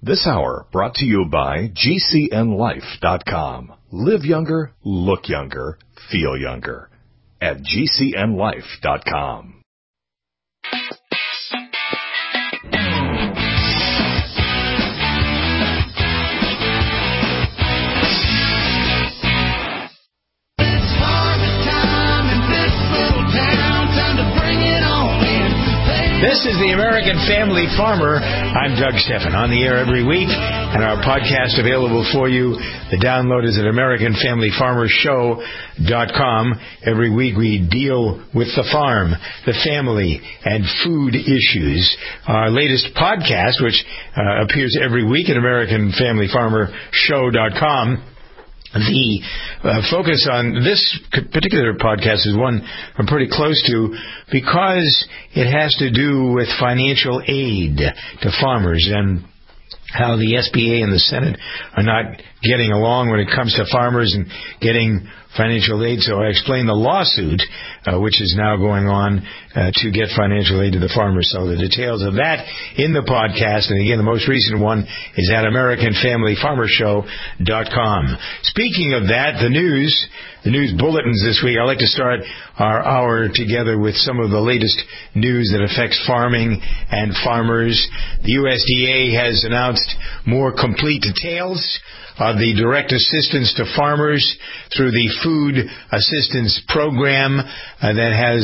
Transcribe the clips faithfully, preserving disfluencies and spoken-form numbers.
This hour brought to you by G C N life dot com. Live younger, look younger, feel younger at G C N life dot com. This is the American Family Farmer. I'm Doug Stephan, on the air every week, and our podcast available for you. The download is at American Family Farmer Show dot com. Every week we deal with the farm, the family, and food issues. Our latest podcast, which uh, appears every week at American Family Farmer Show dot com. The uh, focus on this particular podcast is one I'm pretty close to because it has to do with financial aid to farmers and how the S B A and the Senate are not getting along when it comes to farmers and getting financial aid. So I explained the lawsuit, uh, which is now going on uh, to get financial aid to the farmers. So the details of that in the podcast. And again, the most recent one is at American Family Farmer Show dot com. Speaking of that, the news, the news bulletins this week, I'd like to start our hour together with some of the latest news that affects farming and farmers. The U S D A has announced more complete details of the direct assistance to farmers through the Food Assistance Program uh, that has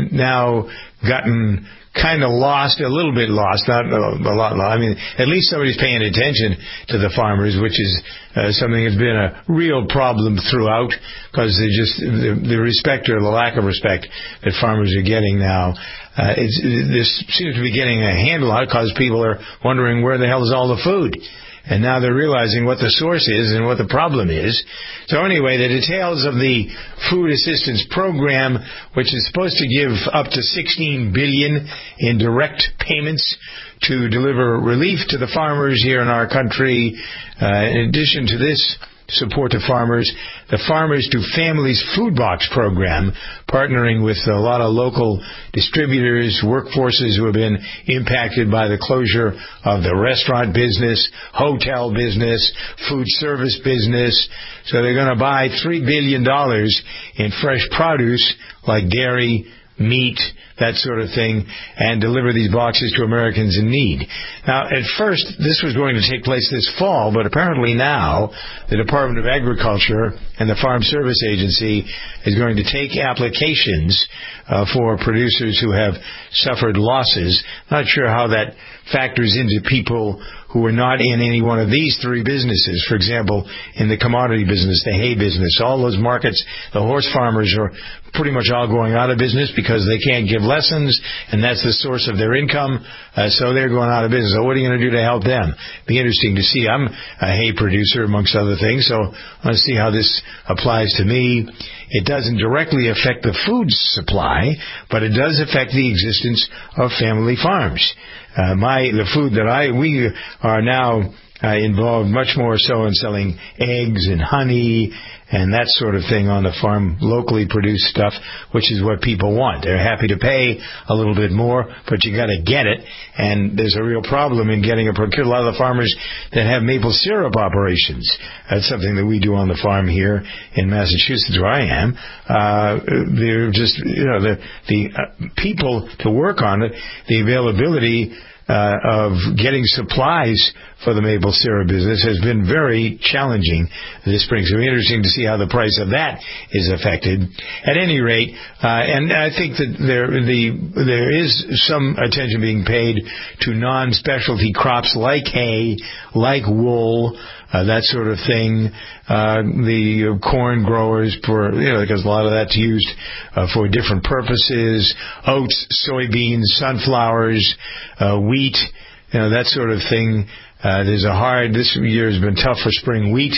now gotten kind of lost, a little bit lost, not a lot. I mean, at least somebody's paying attention to the farmers, which is uh, something that's been a real problem throughout because they just the, the respect or the lack of respect that farmers are getting now. Uh, it's, this seems to be getting a handle on it because people are wondering where the hell is all the food. And now they're realizing what the source is and what the problem is. So anyway, the details of the Food Assistance Program, which is supposed to give up to sixteen billion dollars in direct payments to deliver relief to the farmers here in our country. Uh, in addition to this support to farmers, the Farmers to Families Food Box Program, partnering with a lot of local distributors, workforces who have been impacted by the closure of the restaurant business, hotel business, food service business. So they're going to buy three billion dollars in fresh produce like dairy, meat, that sort of thing, and deliver these boxes to Americans in need. Now, at first, this was going to take place this fall, but apparently now the Department of Agriculture and the Farm Service Agency is going to take applications uh, for producers who have suffered losses. Not sure how that factors into people who are not in any one of these three businesses. For example, in the commodity business, the hay business, all those markets, the horse farmers are pretty much all going out of business because they can't give lessons, and that's the source of their income, uh, so they're going out of business. So what are you going to do to help them? Be interesting to see. I'm a hay producer, amongst other things, so I want to see how this applies to me. It doesn't directly affect the food supply, but it does affect the existence of family farms. Uh, my the food that I we are now uh, involved much more so in selling eggs and honey and that sort of thing on the farm, locally produced stuff, which is what people want. They're happy to pay a little bit more, but you got to get it. And there's a real problem in getting a procure. A lot of the farmers that have maple syrup operations, that's something that we do on the farm here in Massachusetts, where I am. Uh, they're just, you know, the the uh, people to work on it, the availability Uh, of getting supplies for the maple syrup business has been very challenging this spring. So it'll be interesting to see how the price of that is affected. At any rate, uh, and I think that there the there is some attention being paid to non-specialty crops like hay, like wool, uh, that sort of thing. Uh, the corn growers, for you know, because a lot of that's used uh, for different purposes. Oats, soybeans, sunflowers, uh, wheat, you know, that sort of thing. Uh, there's a hard. This year has been tough for spring wheat.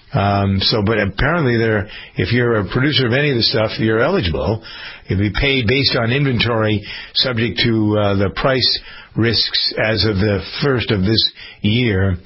Um, so, but apparently, there, if you're a producer of any of the stuff, you're eligible. You'll be paid based on inventory, subject to uh, the price risks as of the first of this year.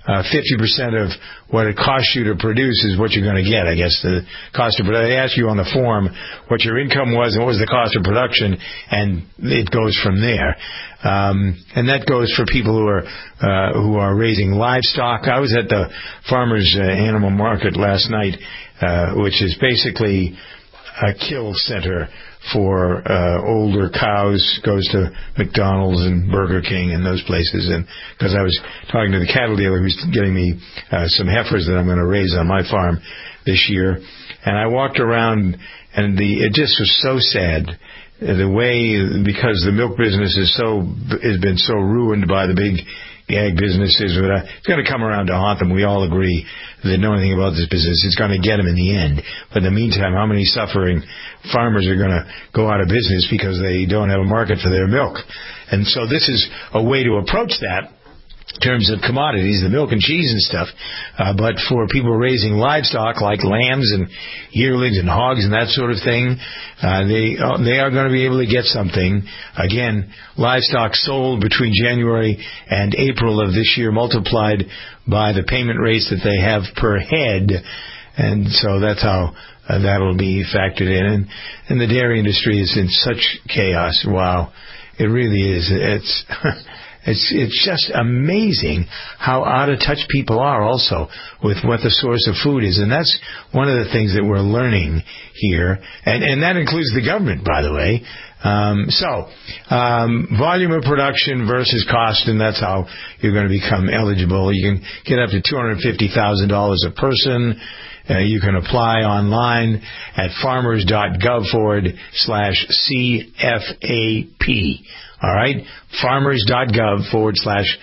uh, fifty percent of what it costs you to produce is what you're going to get, I guess, the cost of production. They ask you on the form what your income was and what was the cost of production, and it goes from there. Um, and that goes for people who are uh, who are raising livestock. I was at the farmers' uh, animal market last night, uh, which is basically a kill center for uh, older cows. Goes to McDonald's and Burger King and those places. And because I was talking to the cattle dealer who's getting me uh, some heifers that I'm going to raise on my farm this year, and I walked around, and the it just was so sad. The way, because the milk business is so has been so ruined by the big ag businesses, but uh, it's going to come around to haunt them. We all agree that know anything about this business, it's going to get them in the end. But in the meantime, how many suffering farmers are going to go out of business because they don't have a market for their milk? And so this is a way to approach that in terms of commodities, the milk and cheese and stuff, uh, but for people raising livestock like lambs and yearlings and hogs and that sort of thing, uh, they uh, they are going to be able to get something. Again, livestock sold between January and April of this year multiplied by the payment rates that they have per head, and so that's how uh, that'll be factored in. And, and the dairy industry is in such chaos. Wow, it really is. It's It's it's just amazing how out of touch people are also with what the source of food is. And that's one of the things that we're learning here. And, and that includes the government, by the way. Um, so, um, volume of production versus cost, and that's how you're going to become eligible. You can get up to two hundred fifty thousand dollars a person. Uh, you can apply online at farmers.gov forward slash CFAP. All right, farmers.gov forward slash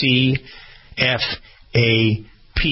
CFAP.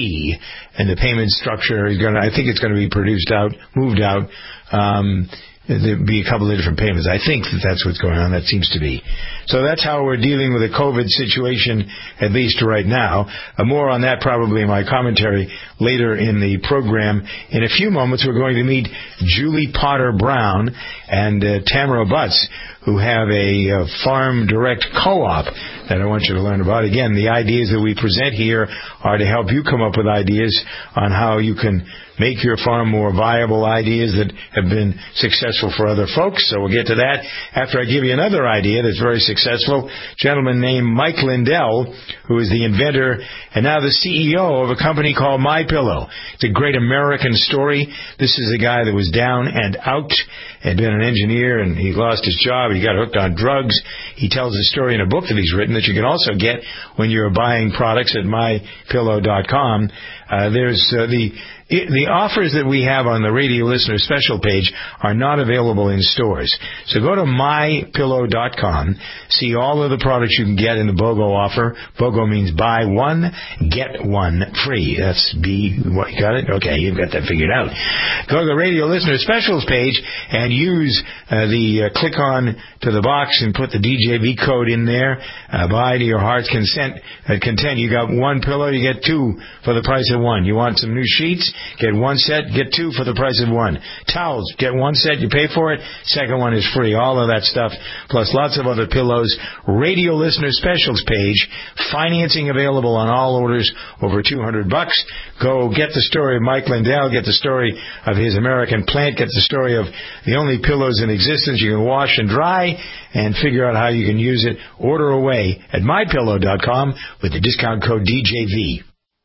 And the payment structure is going to, I think it's going to be produced out, moved out. Um, There'd be a couple of different payments. I think that that's what's going on. That seems to be. So that's how we're dealing with the COVID situation, at least right now. Uh, more on that probably in my commentary later in the program. In a few moments, we're going to meet Julie Potter Brown and uh, Tamara Butts, who have a uh, farm direct co-op that I want you to learn about. Again, the ideas that we present here are to help you come up with ideas on how you can make your farm more viable, ideas that have been successful for other folks. So we'll get to that after I give you another idea that's very successful. A gentleman named Mike Lindell, who is the inventor and now the C E O of a company called MyPillow. It's a great American story. This is a guy that was down and out, had been an engineer, and he lost his job. He got hooked on drugs. He tells a story in a book that he's written that you can also get when you're buying products at my pillow dot com. Uh, there's uh, the The offers that we have on the radio listener special page are not available in stores. So go to my pillow dot com, see all of the products you can get in the BOGO offer. BOGO means buy one, get one free. That's B, what, you got it? Okay, you've got that figured out. Go to the radio listener specials page and use uh, the uh, click on to the box and put the D J V code in there. Uh, buy to your heart's consent, uh, content. You got one pillow, you get two for the price of one. You want some new sheets? Get one set, get two for the price of one. Towels, get one set, you pay for it. Second one is free. All of that stuff, plus lots of other pillows. Radio listener specials page. Financing available on all orders over two hundred bucks. Go get the story of Mike Lindell. Get the story of his American plant. Get the story of the only pillows in existence you can wash and dry, and figure out how you can use it. Order away at my pillow dot com with the discount code D J V.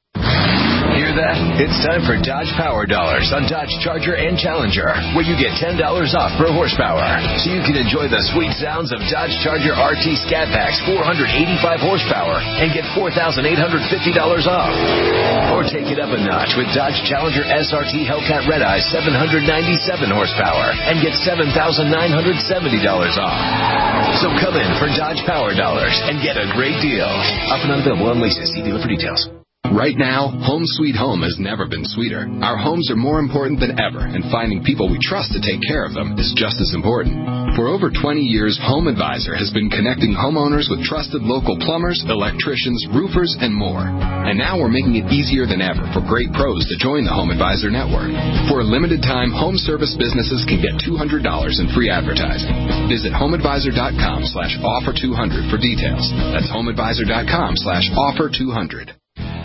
Hear that? It's time for Dodge Power Dollars on Dodge Charger and Challenger, where you get ten dollars off per horsepower. So you can enjoy the sweet sounds of Dodge Charger R T Scat Packs four hundred eighty-five horsepower and get four thousand eight hundred fifty dollars off. Or take it up a notch with Dodge Challenger S R T Hellcat Red Eye seven hundred ninety-seven horsepower and get seven thousand nine hundred seventy dollars off. So come in for Dodge Power Dollars and get a great deal. Up and unavailable on leases. See dealer for details. Right now, home sweet home has never been sweeter. Our homes are more important than ever, and finding people we trust to take care of them is just as important. For over twenty years, Home Advisor has been connecting homeowners with trusted local plumbers, electricians, roofers, and more. And now we're making it easier than ever for great pros to join the Home Advisor network. For a limited time, home service businesses can get two hundred dollars in free advertising. Visit homeadvisor.com slash offer 200 for details. That's homeadvisor.com slash offer 200.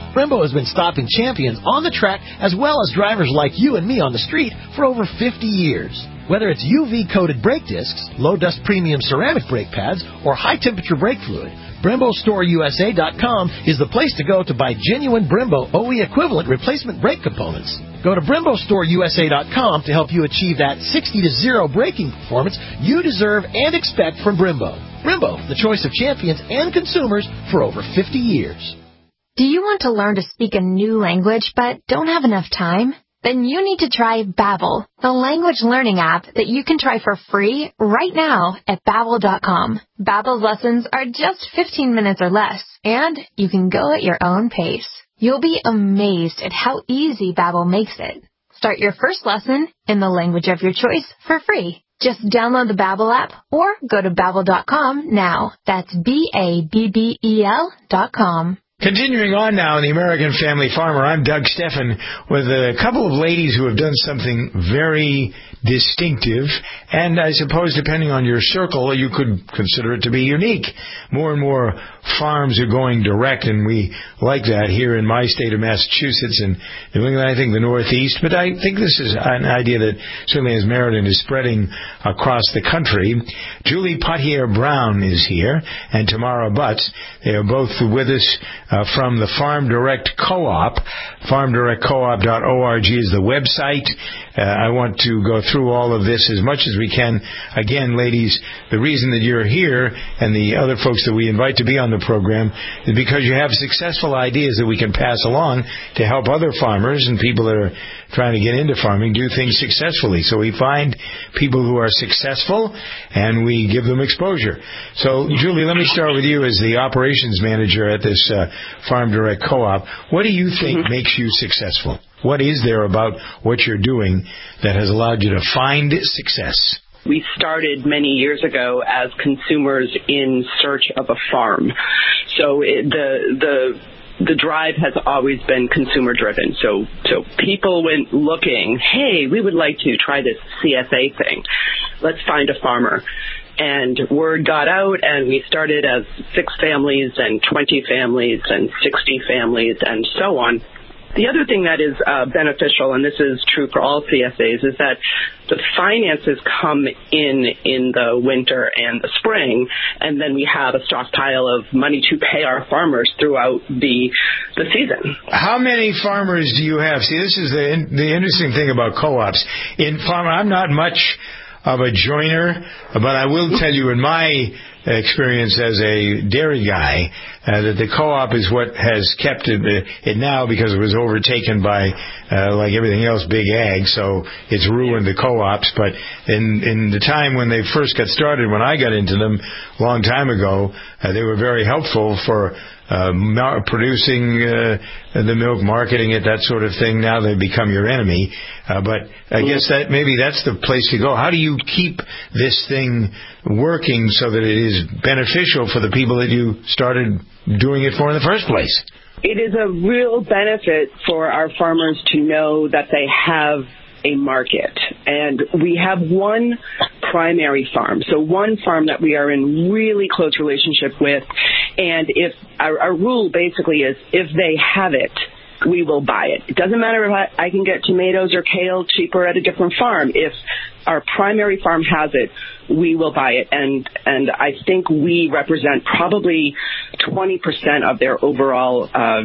Brembo has been stopping champions on the track as well as drivers like you and me on the street for over fifty years. Whether it's U V-coated brake discs, low-dust premium ceramic brake pads, or high-temperature brake fluid, Brembo Store U S A dot com is the place to go to buy genuine Brembo O E equivalent replacement brake components. Go to Brembo Store U S A dot com to help you achieve that sixty to zero braking performance you deserve and expect from Brembo. Brembo, the choice of champions and consumers for over fifty years. Do you want to learn to speak a new language but don't have enough time? Then you need to try Babbel, the language learning app that you can try for free right now at Babbel dot com. Babbel's lessons are just fifteen minutes or less, and you can go at your own pace. You'll be amazed at how easy Babbel makes it. Start your first lesson in the language of your choice for free. Just download the Babbel app or go to Babbel dot com now. That's B A B B E L dot com. Continuing on now in the American Family Farmer, I'm Doug Steffen with a couple of ladies who have done something very distinctive, and I suppose depending on your circle, you could consider it to be unique. More and more farms are going direct, and we like that here in my state of Massachusetts and New England, I think the Northeast, but I think this is an idea that certainly has merit and is spreading across the country. Julie Potier-Brown is here, and Tamara Butts. They are both with us Uh, from the Farm Direct Co-op. farm direct co op dot org is the website. Uh, I want to go through all of this as much as we can. Again, ladies, the reason that you're here and the other folks that we invite to be on the program is because you have successful ideas that we can pass along to help other farmers and people that are trying to get into farming do things successfully. So we find people who are successful and we give them exposure. So, Julie, let me start with you as the operations manager at this uh, Farm Direct Co-op. What do you think mm-hmm. makes you successful? What is there about what you're doing that has allowed you to find success? We started many years ago as consumers in search of a farm. So it, the the the drive has always been consumer driven. So so people went looking, hey, we would like to try this C S A thing. Let's find a farmer. And word got out, and we started as six families and twenty families and sixty families and so on. The other thing that is uh, beneficial, and this is true for all C S As, is that the finances come in in the winter and the spring, and then we have a stockpile of money to pay our farmers throughout the the season. How many farmers do you have? See, this is the the interesting thing about co-ops. In farm, I'm not much of a joiner, but I will tell you in my experience as a dairy guy uh, that the co-op is what has kept it, it now because it was overtaken by, uh, like everything else, big ag, so it's ruined the co-ops. But in, in the time when they first got started, when I got into them a long time ago, uh, they were very helpful for Uh, producing uh, the milk, marketing it, that sort of thing. Now they've become your enemy. Uh, but I guess that maybe that's the place to go. How do you keep this thing working so that it is beneficial for the people that you started doing it for in the first place? It is a real benefit for our farmers to know that they have a market. And we have one primary farm, so one farm that we are in really close relationship with. And if our, our rule basically is if they have it, we will buy it. It doesn't matter if I, I can get tomatoes or kale cheaper at a different farm. If our primary farm has it, we will buy it. And and I think we represent probably twenty percent of their overall uh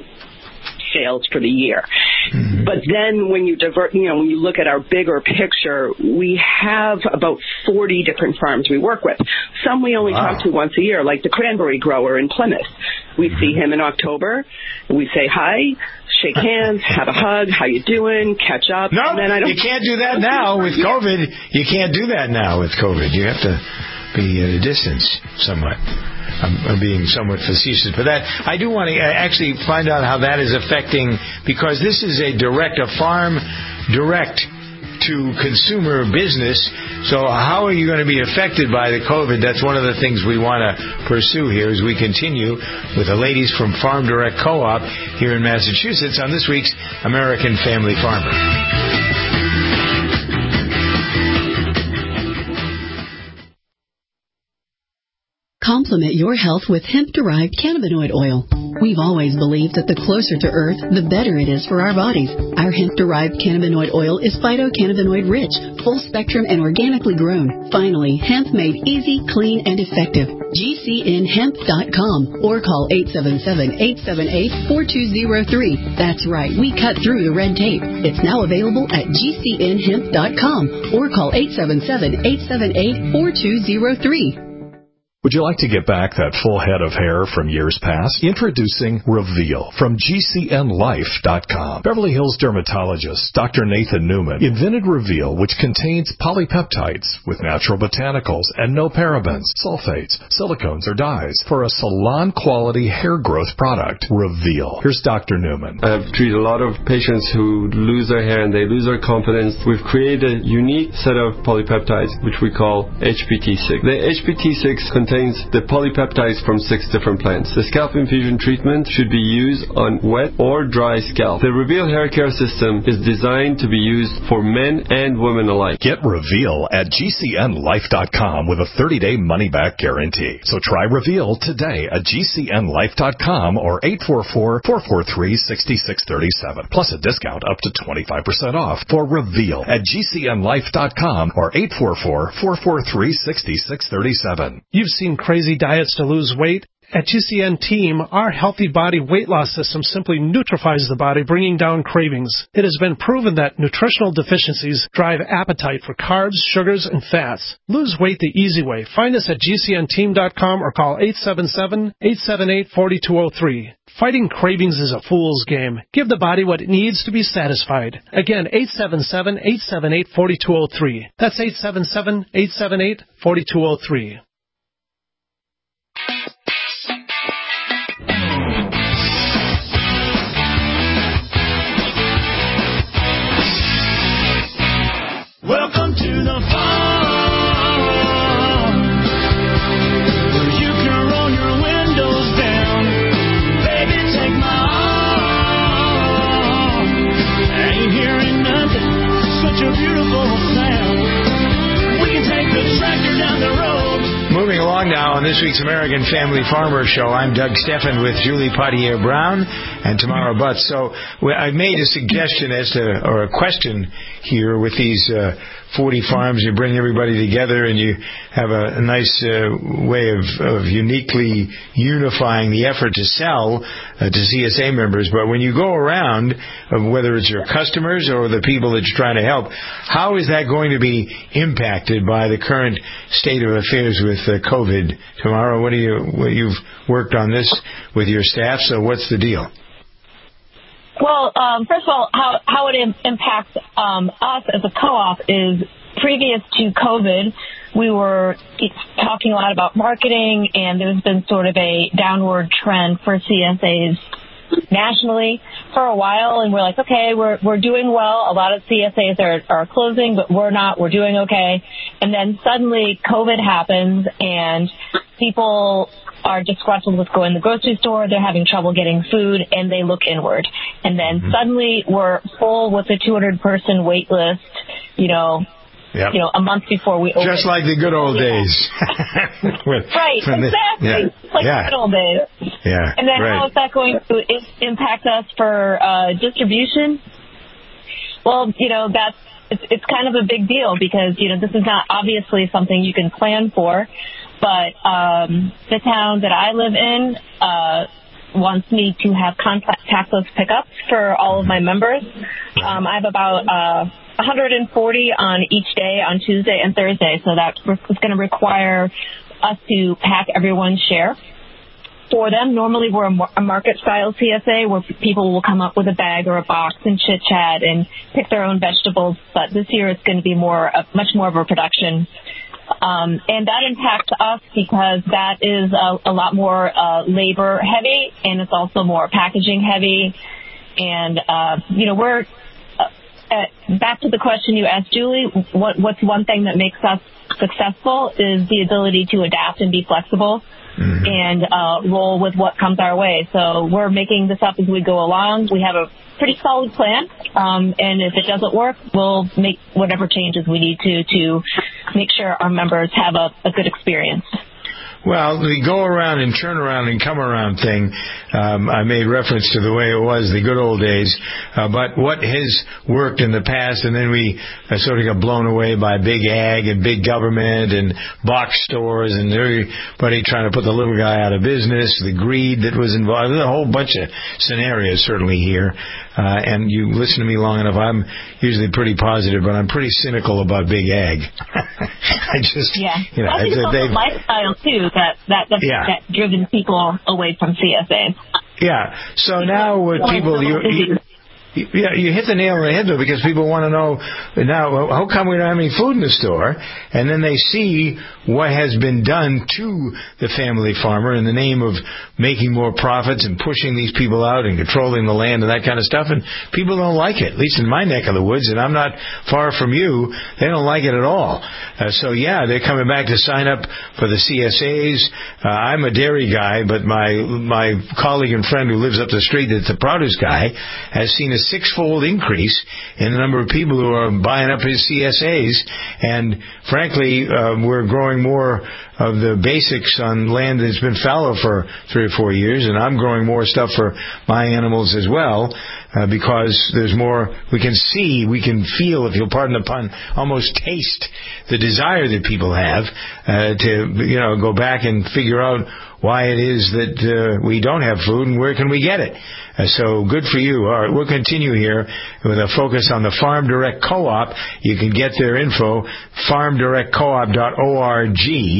sales for the year. Mm-hmm. But then when you divert, you know, when you look at our bigger picture, we have about forty different farms we work with. Some we only wow. talk to once a year, like the cranberry grower in Plymouth. We mm-hmm. see him in October. We say hi, shake hands, have a hug, how you doing, catch up. No, and then I don't you can't do that now with COVID. You can't do that now with COVID. You have to be at a distance somewhat. I'm, I'm being somewhat facetious, but that I do want to actually find out how that is affecting, because this is a direct, a farm direct to consumer business. So how are you going to be affected by the COVID? That's one of the things we want to pursue here as we continue with the ladies from Farm Direct Co-op here in Massachusetts on this week's American Family Farmer. Complement your health with hemp-derived cannabinoid oil. We've always believed that the closer to Earth, the better it is for our bodies. Our hemp-derived cannabinoid oil is phytocannabinoid rich, full spectrum, and organically grown. Finally, hemp made easy, clean, and effective. G C N hemp dot com or call eight seven seven, eight seven eight, four two zero three. That's right, we cut through the red tape. It's now available at G C N hemp dot com or call eight seven seven, eight seven eight, four two zero three. Would you like to get back that full head of hair from years past? Introducing Reveal from G C N life dot com. Beverly Hills dermatologist Doctor Nathan Newman invented Reveal, which contains polypeptides with natural botanicals and no parabens, sulfates, silicones, or dyes for a salon-quality hair growth product. Reveal. Here's Doctor Newman. I've treated a lot of patients who lose their hair and they lose their confidence. We've created a unique set of polypeptides, which we call H P T six. The H P T six contains contains the polypeptides from six different plants. The scalp infusion treatment should be used on wet or dry scalp. The Reveal hair care system is designed to be used for men and women alike. Get Reveal at G C N life dot com with a thirty-day money-back guarantee. So try Reveal today at G C N life dot com or eight four four, four four three, six six three seven. Plus a discount up to twenty-five percent off for Reveal at G C N life dot com or eight four four, four four three, six six three seven. You've seen crazy diets to lose weight? At G C N Team, our Healthy Body weight loss system simply neutralizes the body, bringing down cravings. It has been proven that nutritional deficiencies drive appetite for carbs, sugars, and fats. Lose weight the easy way. Find us at G C N team dot com or call eight seven seven, eight seven eight, four two zero three. Fighting cravings is a fool's game. Give the body what it needs to be satisfied. Again, eight seven seven, eight seven eight, four two zero three. That's eight seven seven, eight seven eight, four two zero three. Welcome to the farm, where you can roll your windows down. Baby, take my arm. I ain't hearing nothing, such a beautiful sound. We can take the tractor down the road. Moving along now on this week's American Family Farmer Show, I'm Doug Steffen with Julie Potier-Brown and Tamara Butts. So I made a suggestion as to, or a question here with these uh, forty farms. You bring everybody together and you have a, a nice uh, way of, of uniquely unifying the effort to sell uh, to C S A members. But when you go around, uh, whether it's your customers or the people that you're trying to help, how is that going to be impacted by the current state of affairs with uh, COVID? Tamara, what do you, what you've worked on this with your staff, so what's the deal? Well, um, first of all, how, how it im- impacts um, us as a co-op is previous to COVID, we were talking a lot about marketing, and there's been sort of a downward trend for C S As nationally for a while, and we're like, okay, we're we're doing well. A lot of C S As are, are closing, but we're not. We're doing okay. And then suddenly COVID happens, and people are disgruntled with going to the grocery store. They're having trouble getting food, and they look inward. And then mm-hmm. suddenly we're full with a two hundred person wait list, you know, Yep. you know, a month before we open. Just like the good old yeah. days. With, right, exactly. The, yeah. Like yeah. the good old days. Yeah, and then right. how is that going to impact us for uh, distribution? Well, you know, that's it's, it's kind of a big deal because, you know, this is not obviously something you can plan for, but um, the town that I live in uh, wants me to have contactless pickups for all of my members. Um, I have about uh, one hundred forty on each day on Tuesday and Thursday, so that is going to require us to pack everyone's share for them. Normally we're a market-style C S A where people will come up with a bag or a box and chit-chat and pick their own vegetables, but this year it's going to be more, uh, much more of a production. Um, and that impacts us because that is a, a lot more uh, labor-heavy, and it's also more packaging-heavy. And, uh, you know, we're... Uh, back to the question you asked, Julie, what, what's one thing that makes us successful is the ability to adapt and be flexible mm-hmm. and uh, roll with what comes our way. So we're making this up as we go along. We have a pretty solid plan, um, and if it doesn't work, we'll make whatever changes we need to to make sure our members have a, a good experience. Well, the go around and turn around and come around thing, um, I made reference to the way it was the good old days, uh, but what has worked in the past, and then we uh, sort of got blown away by big ag and big government and box stores and everybody trying to put the little guy out of business, the greed that was involved. There's a whole bunch of scenarios certainly here, uh, and you listen to me long enough, I'm usually pretty positive, but I'm pretty cynical about big ag. I just, yeah. you know, I think it's also they, lifestyle too that that that's, yeah. that's driven people away from C S As. Yeah. So now with people, you, you Yeah, you hit the nail on the head, though, because people want to know now, how come we don't have any food in the store? And then they see what has been done to the family farmer in the name of making more profits and pushing these people out and controlling the land and that kind of stuff. And people don't like it, at least in my neck of the woods, and I'm not far from you. They don't like it at all. Uh, so, yeah, they're coming back to sign up for the C S As. Uh, I'm a dairy guy, but my my colleague and friend who lives up the street that's a produce guy has seen a six-fold increase in the number of people who are buying up his C S As. And, frankly, uh, we're growing more of the basics on land that's been fallow for three or four years, and I'm growing more stuff for my animals as well, uh, because there's more, we can see, we can feel, if you'll pardon the pun, almost taste the desire that people have uh, to, you know, go back and figure out why it is that uh, we don't have food and where can we get it. Uh, so good for you. All right, we'll continue here with a focus on the Farm Direct Co-op. You can get their info, farm direct co op dot org,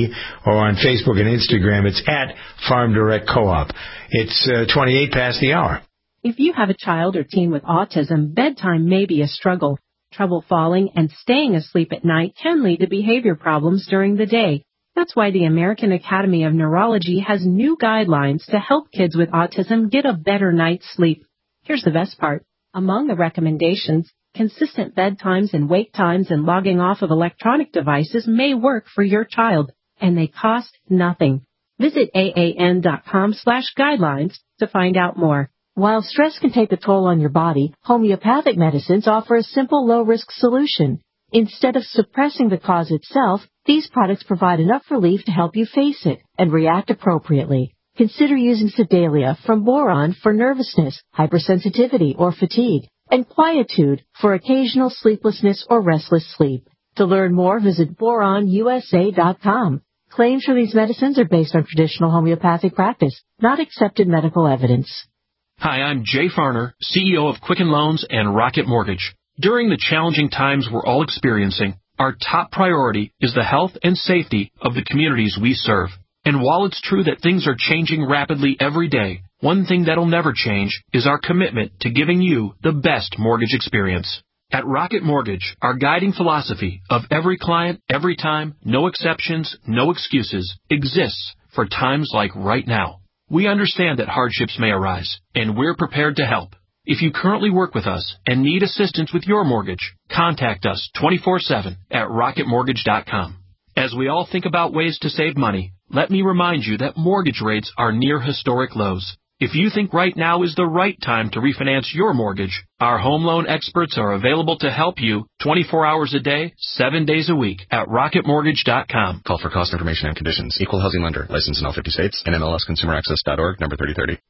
or on Facebook and Instagram. It's at Farm Direct Co-op. It's uh, twenty-eight past the hour. If you have a child or teen with autism, bedtime may be a struggle. Trouble falling and staying asleep at night can lead to behavior problems during the day. That's why the American Academy of Neurology has new guidelines to help kids with autism get a better night's sleep. Here's the best part. Among the recommendations, consistent bedtimes and wake times and logging off of electronic devices may work for your child, and they cost nothing. Visit A A N dot com slash guidelines to find out more. While stress can take a toll on your body, homeopathic medicines offer a simple, low-risk solution. Instead of suppressing the cause itself, these products provide enough relief to help you face it and react appropriately. Consider using Sedalia from Boron for nervousness, hypersensitivity, or fatigue, and Quietude for occasional sleeplessness or restless sleep. To learn more, visit boron U S A dot com. Claims for these medicines are based on traditional homeopathic practice, not accepted medical evidence. Hi, I'm Jay Farner, C E O of Quicken Loans and Rocket Mortgage. During the challenging times we're all experiencing, our top priority is the health and safety of the communities we serve. And while it's true that things are changing rapidly every day, one thing that'll never change is our commitment to giving you the best mortgage experience. At Rocket Mortgage, our guiding philosophy of every client, every time, no exceptions, no excuses, exists for times like right now. We understand that hardships may arise, and we're prepared to help. If you currently work with us and need assistance with your mortgage, contact us twenty-four seven at rocket mortgage dot com. As we all think about ways to save money, let me remind you that mortgage rates are near historic lows. If you think right now is the right time to refinance your mortgage, our home loan experts are available to help you twenty-four hours a day, seven days a week at rocket mortgage dot com. Call for cost information and conditions. Equal housing lender. Licensed in all fifty states. N M L S consumer access dot org, number thirty thirty.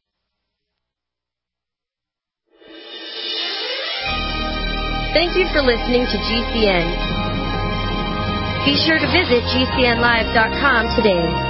Thank you for listening to G C N. Be sure to visit G C N live dot com today.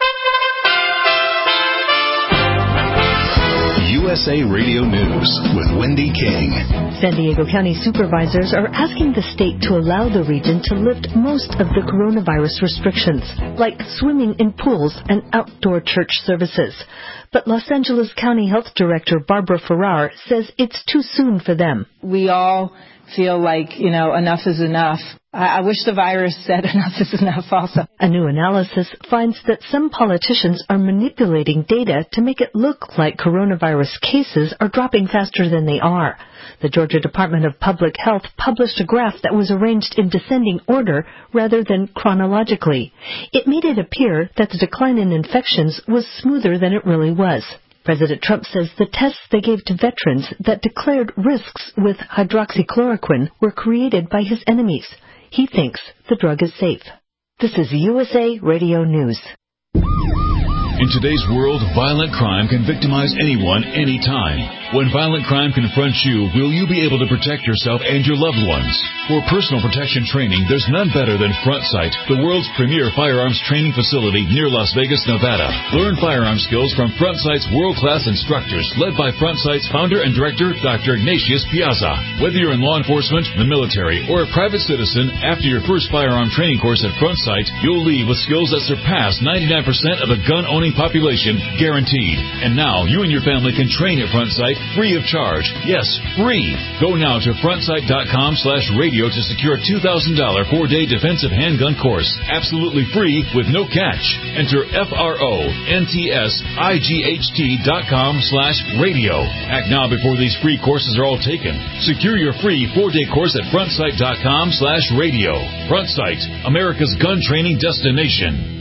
U S A Radio News with Wendy King. San Diego County supervisors are asking the state to allow the region to lift most of the coronavirus restrictions, like swimming in pools and outdoor church services. But Los Angeles County Health Director Barbara Ferrar says it's too soon for them. We all feel like, you know, enough is enough. I, I wish the virus said enough is enough also. A new analysis finds that some politicians are manipulating data to make it look like coronavirus cases are dropping faster than they are. The Georgia Department of Public Health published a graph that was arranged in descending order rather than chronologically. It made it appear that the decline in infections was smoother than it really was. President Trump says the tests they gave to veterans that declared risks with hydroxychloroquine were created by his enemies. He thinks the drug is safe. This is U S A Radio News. In today's world, violent crime can victimize anyone, anytime. When violent crime confronts you, will you be able to protect yourself and your loved ones? For personal protection training, there's none better than Front Sight, the world's premier firearms training facility near Las Vegas, Nevada. Learn firearm skills from Front Sight's world-class instructors, led by Front Sight's founder and director, Doctor Ignatius Piazza. Whether you're in law enforcement, the military, or a private citizen, after your first firearm training course at Front Sight, you'll leave with skills that surpass ninety-nine percent of the gun-owning population, guaranteed. And now, you and your family can train at Front Sight free of charge. Yes, free. Go now to frontsight.com slash radio to secure a two thousand dollars four-day defensive handgun course. Absolutely free with no catch. Enter F-R-O-N-T-S-I-G-H-T dot com slash radio. Act now before these free courses are all taken. Secure your free four-day course at frontsight.com slash radio. Front Sight, America's gun training destination.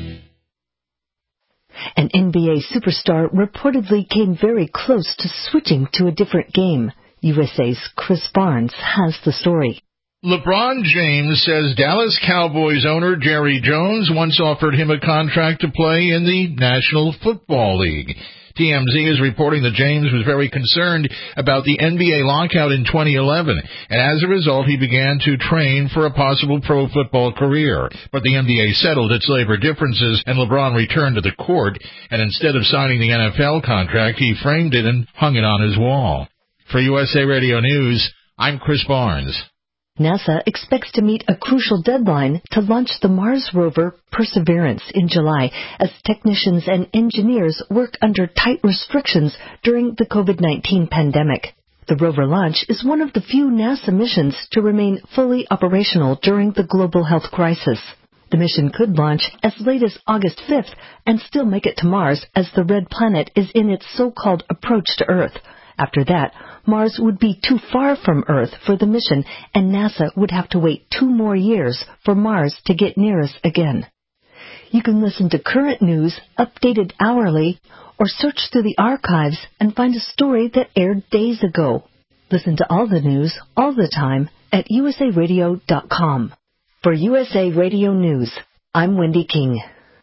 An N B A superstar reportedly came very close to switching to a different game. U S A's Chris Barnes has the story. LeBron James says Dallas Cowboys owner Jerry Jones once offered him a contract to play in the National Football League. T M Z is reporting that James was very concerned about the N B A lockout in twenty eleven, and as a result, he began to train for a possible pro football career. But the N B A settled its labor differences, and LeBron returned to the court, and instead of signing the N F L contract, he framed it and hung it on his wall. For U S A Radio News, I'm Chris Barnes. NASA expects to meet a crucial deadline to launch the Mars rover Perseverance in July as technicians and engineers work under tight restrictions during the COVID nineteen pandemic. The rover launch is one of the few NASA missions to remain fully operational during the global health crisis. The mission could launch as late as August fifth and still make it to Mars as the red planet is in its so-called approach to Earth. After that, Mars would be too far from Earth for the mission, and NASA would have to wait two more years for Mars to get near us again. You can listen to current news, updated hourly, or search through the archives and find a story that aired days ago. Listen to all the news, all the time, at U S A radio dot com. For U S A Radio News, I'm Wendy King.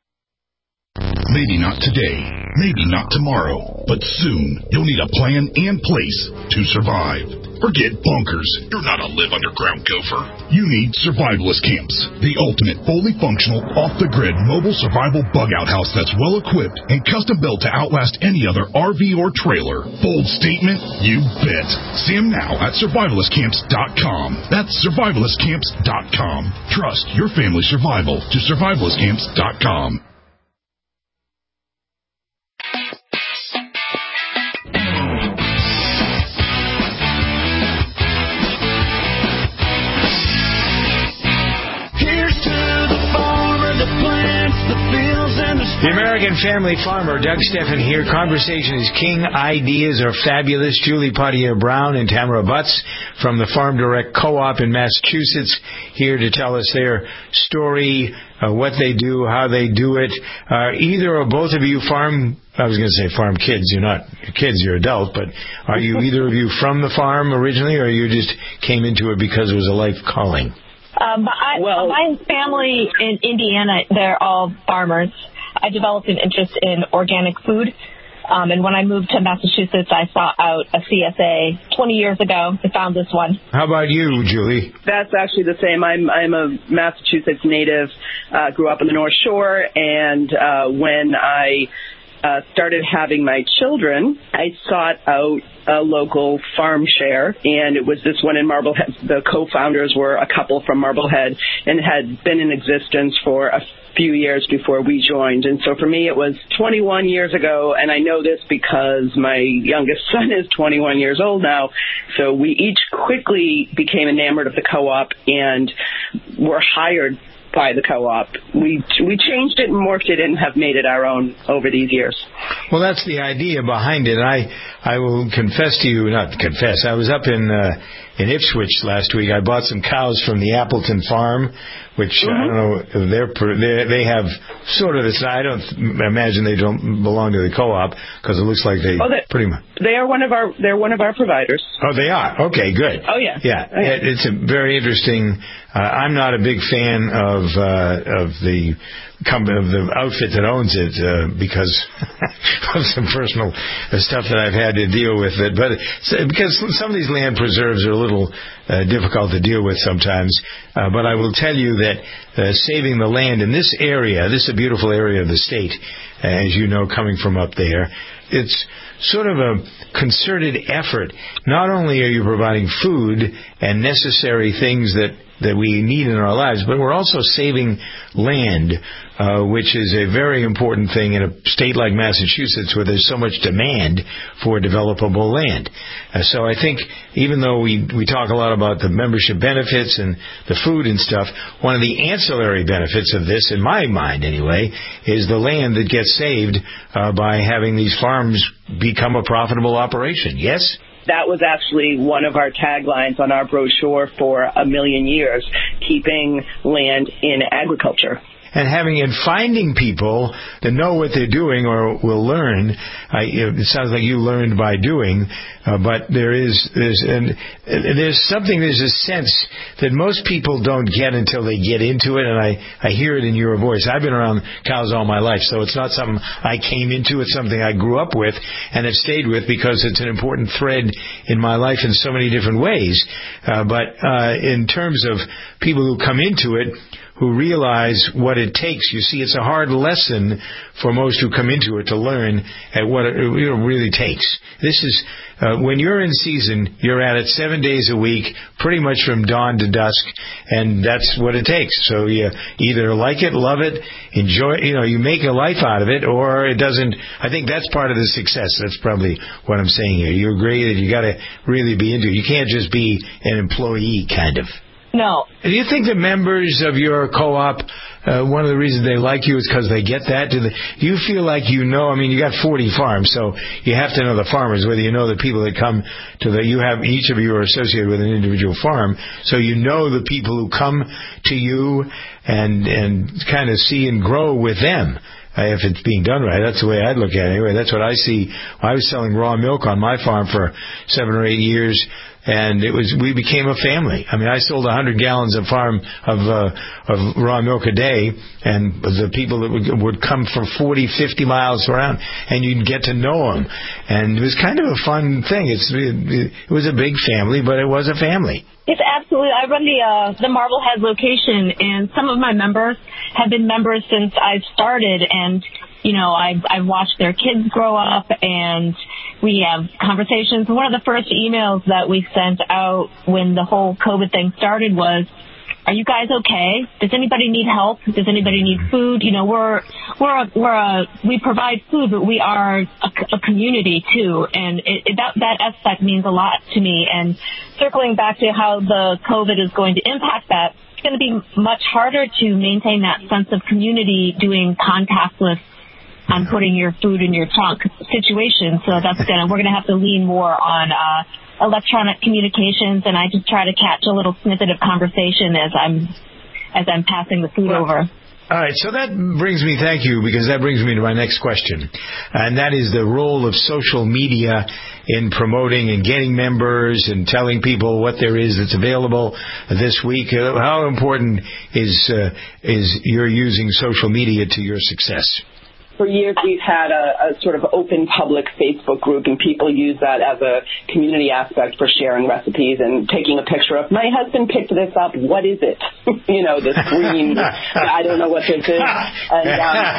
Maybe not today, maybe not tomorrow, but soon you'll need a plan and place to survive. Forget bunkers. You're not a live underground gopher. You need survivalist camps, the ultimate fully functional, off-the-grid mobile survival bug-out house that's well-equipped and custom-built to outlast any other R V or trailer. Bold statement? You bet. See them now at survivalist camps dot com. That's survivalist camps dot com. Trust your family's survival to survivalist camps dot com. The American Family Farmer, Doug Steffen here. Conversation is king. Ideas are fabulous. Julie Potier-Brown and Tamara Butts from the Farm Direct Co-op in Massachusetts here to tell us their story, uh, what they do, how they do it. Uh, either or both of you farm, I was going to say farm kids. You're not kids, you're adult, but are you either of you from the farm originally, or you just came into it because it was a life calling? Um, I, well, my family in Indiana, they're all farmers. I developed an interest in organic food, um, and when I moved to Massachusetts, I sought out a C S A twenty years ago and found this one. How about you, Julie? That's actually the same. I'm I'm a Massachusetts native, uh, grew up in the North Shore, and uh, when I uh, started having my children, I sought out a local farm share, and it was this one in Marblehead. The co-founders were a couple from Marblehead and had been in existence for a few years before we joined. And so for me, it was twenty-one years ago, and I know this because my youngest son is twenty-one years old now. So we each quickly became enamored of the co-op and were hired by the co-op. We we changed it and morphed it and have made it our own over these years. Well, that's the idea behind it. I I will confess to you, not confess, I was up in uh, in Ipswich last week. I bought some cows from the Appleton farm, which mm-hmm. I don't know, they're, they're they have sort of this. I don't imagine they don't belong to the co-op because it looks like they, oh, they pretty much. They are one of our they're one of our providers. Oh, they are. Okay, good. Oh yeah. Yeah, oh, yeah. It's a very interesting. Uh, I'm not a big fan of of uh, of the company, of the outfit that owns it, uh, because of some personal stuff that I've had to deal with it. But because some of these land preserves are a little uh, difficult to deal with sometimes. Uh, but I will tell you that uh, saving the land in this area, this is a beautiful area of the state, as you know, coming from up there. It's sort of a concerted effort. Not only are you providing food and necessary things that, that we need in our lives, but we're also saving land, uh, which is a very important thing in a state like Massachusetts where there's so much demand for developable land. Uh, so I think even though we, we talk a lot about the membership benefits and the food and stuff, one of the ancillary benefits of this, in my mind anyway, is the land that gets saved uh, by having these farms become a profitable operation. Yes? That was actually one of our taglines on our brochure for a million years, keeping land in agriculture. And having and finding people that know what they're doing or will learn. I, it sounds like you learned by doing, uh, but there is there's and there's something there's a sense that most people don't get until they get into it, and I I hear it in your voice. I've been around cows all my life, so it's not something I came into. It's something I grew up with and have stayed with because it's an important thread in my life in so many different ways. Uh, but uh, in terms of people who come into it, who realize what it takes. You see, it's a hard lesson for most who come into it to learn at what it really takes. This is, uh, when you're in season, you're at it seven days a week, pretty much from dawn to dusk, and that's what it takes. So you either like it, love it, enjoy, you know, you make a life out of it, or it doesn't. I think that's part of the success. That's probably what I'm saying here. You agree that you got to really be into it. You can't just be an employee, kind of. No. Do you think the members of your co-op, uh, one of the reasons they like you is because they get that? Do, they, do you feel like you know, I mean, you got forty farms, so you have to know the farmers, whether you know the people that come to the, you have, each of you are associated with an individual farm, so you know the people who come to you and, and kind of see and grow with them. Uh, if it's being done right, that's the way I'd look at it. Anyway, that's what I see. I was selling raw milk on my farm for seven or eight years, and it was we became a family. I mean, I sold one hundred gallons of farm of uh, of raw milk a day, and the people that would, would come from forty, fifty miles around, and you'd get to know them, and it was kind of a fun thing. It's it, it was a big family, but it was a family. It's absolutely. I run the uh, the Marblehead location, and some of my members have been members since I've started, and you know, I've I've watched their kids grow up, and we have conversations. One of the first emails that we sent out when the whole COVID thing started was, "Are you guys okay? Does anybody need help? Does anybody need food? You know, we're we're a, we're a we provide food, but we are a, a community too, and it, it, that that aspect means a lot to me." And circling back to how the COVID is going to impact that, it's going to be much harder to maintain that sense of community doing contactless on putting your food in your trunk situation. So that's gonna we're gonna have to lean more on uh, electronic communications, and I just try to catch a little snippet of conversation as I'm as I'm passing the food well, over. All right, so that brings me, thank you, because that brings me to my next question, and that is the role of social media in promoting and getting members and telling people what there is that's available this week. Uh, how important is uh, is your using social media to your success? For years, we've had a, a sort of open public Facebook group, and people use that as a community aspect for sharing recipes and taking a picture of, my husband picked this up, what is it? you know, this green, I don't know what this is. And,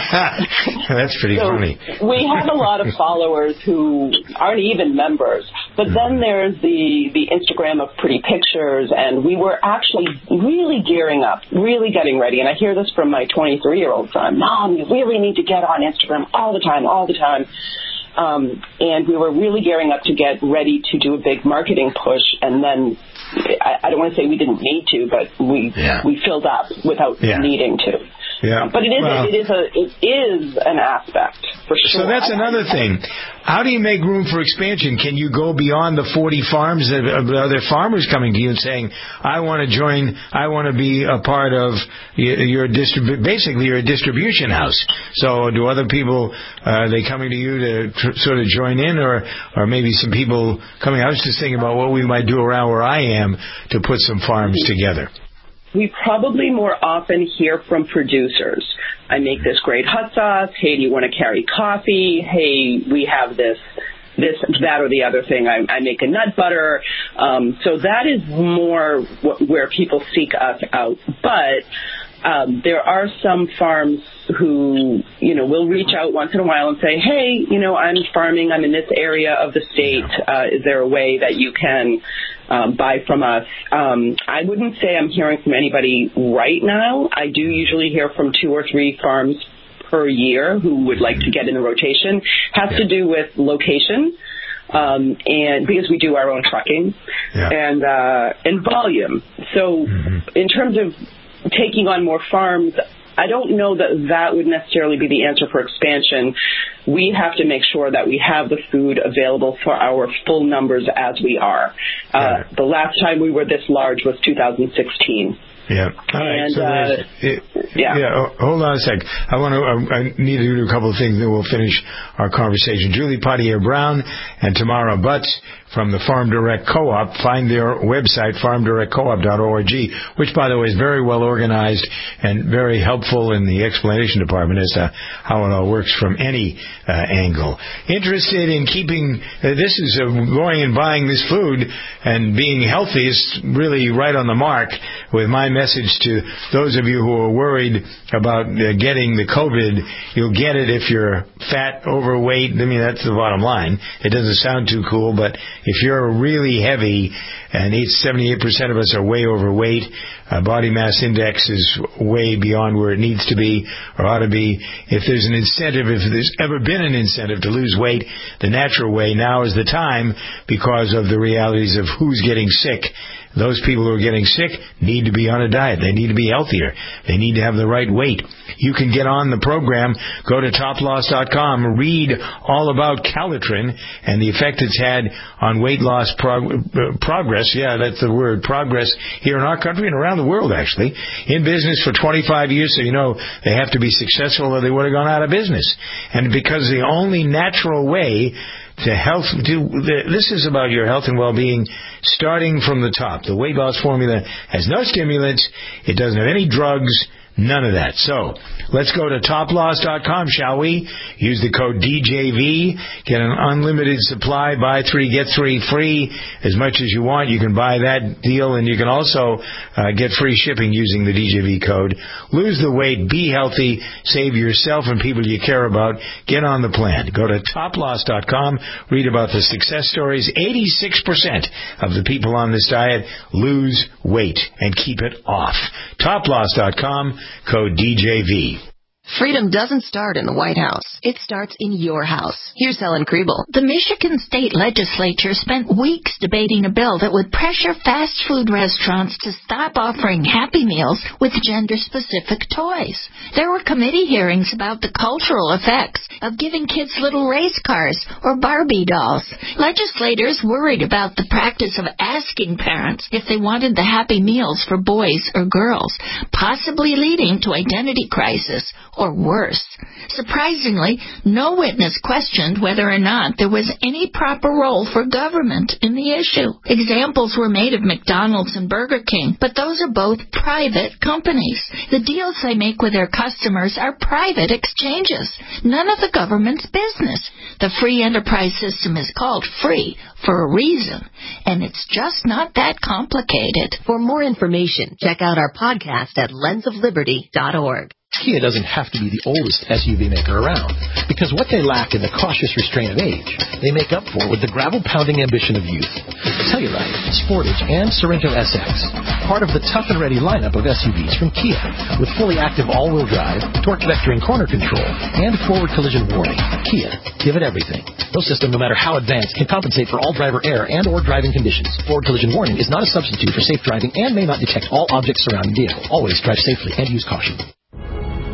um, That's pretty so funny. We have a lot of followers who aren't even members, but then there's the, the Instagram of pretty pictures, and we were actually really gearing up, really getting ready, and I hear this from my twenty-three-year-old son, Mom, you really need to get on Instagram all the time, all the time. Um, and we were really gearing up to get ready to do a big marketing push. And then I, I don't want to say we didn't need to, but we yeah. we filled up without yeah. needing to. Yeah. But it is well, a, it is a it is an aspect for sure. So that's another I, thing. How do you make room for expansion? Can you go beyond the forty farms? Are there farmers coming to you and saying, "I want to join. I want to be a part of your distrib- basically you're a distribution house." So do other people uh, are they coming to you to tr- sort of join in, or or maybe some people coming? I was just thinking about what we might do around where I am to put some farms together. we probably more often hear from producers. I make this great hot sauce. Hey, do you want to carry coffee? Hey, we have this, this, that, or the other thing. I, I make a nut butter. Um, so that is more wh- where people seek us out. But Um, there are some farms who, you know, will reach out once in a while and say, hey, you know, I'm farming, I'm in this area of the state. Uh, is there a way that you can um, buy from us? Um, I wouldn't say I'm hearing from anybody right now. I do usually hear from two or three farms per year who would like to get in the rotation. Has yeah. to do with location. Um, and because we do our own trucking yeah. and, uh, and volume. So mm-hmm. in terms of taking on more farms, I don't know that that would necessarily be the answer for expansion. We have to make sure that we have the food available for our full numbers as we are. Uh, the last time we were this large was two thousand sixteen. Yeah. All right. And, so uh, it, yeah. yeah. Hold on a sec. I want to. I, I need to do a couple of things, then we'll finish our conversation. Julie Potier Brown and Tamara Butts from the Farm Direct Co-op. Find their website, farm direct co op dot org, which, by the way, is very well organized and very helpful in the explanation department as to how it all works from any uh, angle. Interested in keeping uh, this is uh, going and buying this food and being healthy is really right on the mark with my message to those of you who are worried about uh, getting the COVID. You'll get it if you're fat, overweight. I mean, that's the bottom line. It doesn't sound too cool, but if you're really heavy, and seventy-eight percent of us are way overweight, uh, body mass index is way beyond where it needs to be or ought to be. If there's an incentive, if there's ever been an incentive to lose weight the natural way, now is the time because of the realities of who's getting sick. Those people who are getting sick need to be on a diet. They need to be healthier. They need to have the right weight. You can get on the program. Go to top loss dot com. Read all about Calitrin and the effect it's had on weight loss prog- uh, progress. Yeah, that's the word, progress here in our country and around the world, actually. In business for twenty-five years, so you know they have to be successful or they would have gone out of business. And because the only natural way to health, to, this is about your health and well-being starting from the top. The weight loss formula has no stimulants. It doesn't have any drugs. None of that. So let's go to top loss dot com, shall we? Use the code D J V. Get an unlimited supply. Buy three, get three free. As much as you want, you can buy that deal, and you can also uh, get free shipping using the D J V code. Lose the weight. Be healthy. Save yourself and people you care about. Get on the plan. Go to top loss dot com. Read about the success stories. eighty-six percent of the people on this diet lose weight and keep it off. top loss dot com. Code D J V. Freedom doesn't start in the White House. It starts in your house. Here's Helen Kriebel. The Michigan State Legislature spent weeks debating a bill that would pressure fast food restaurants to stop offering Happy Meals with gender-specific toys. There were committee hearings about the cultural effects of giving kids little race cars or Barbie dolls. Legislators worried about the practice of asking parents if they wanted the Happy Meals for boys or girls, possibly leading to identity crisis or worse. Surprisingly, no witness questioned whether or not there was any proper role for government in the issue. Examples were made of McDonald's and Burger King, but those are both private companies. The deals they make with their customers are private exchanges, none of the government's business. The free enterprise system is called free for a reason, and it's just not that complicated. For more information, check out our podcast at lens of liberty dot org. Kia doesn't have to be the oldest S U V maker around, because what they lack in the cautious restraint of age, they make up for with the gravel-pounding ambition of youth. Telluride, Sportage, and Sorento S X, part of the tough and ready lineup of S U Vs from Kia, with fully active all-wheel drive, torque vectoring corner control, and forward collision warning. Kia, give it everything. No system, no matter how advanced, can compensate for all driver error and or driving conditions. Forward collision warning is not a substitute for safe driving and may not detect all objects surrounding vehicle. Always drive safely and use caution.